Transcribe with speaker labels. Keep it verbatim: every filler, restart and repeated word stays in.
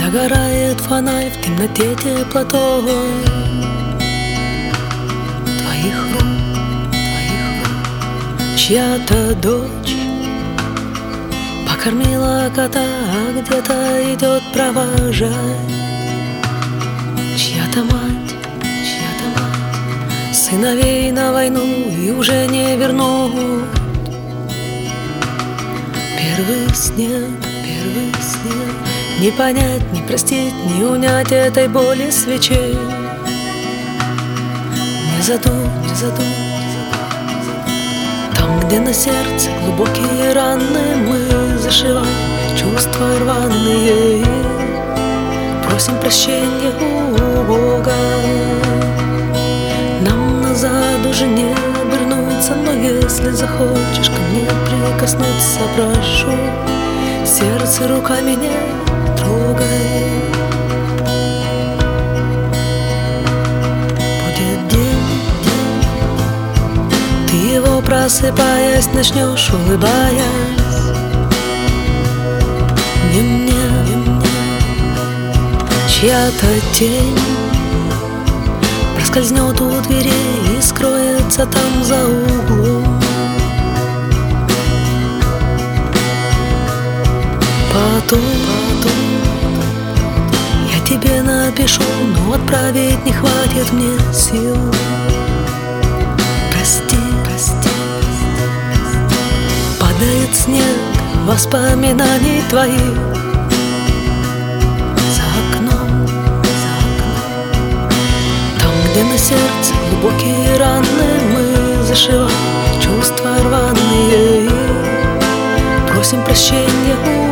Speaker 1: Догорает фонарь в темноте теплотой твоих рук, твоих рук. Чья-то дочь покормила кота, а где-то идет провожать. Чья-то мать, чья-то мать сыновей на войну и уже не вернут. Первый снег, первый снег, не понять, не простить, не унять этой боли свечей. Не задуть, не задуть, там, где на сердце глубокие раны, мы зашиваем чувства рваные. Просим прощения у Бога. Нам назад уже не обернуться, но если захочешь ко мне прикоснуться, прошу, сердце руками не трогай. Будет день, день, ты его просыпаясь начнешь, улыбаясь. Не мне, не мне, чья-то тень проскользнет у дверей и скроется там за углом. Потом, потом я тебе напишу, но отправить не хватит мне сил. Прости, прости, падает снег воспоминаний твоих. За окном, за окном, там, где на сердце глубокие раны, мы зашиваем чувства рваные. Просим прощения у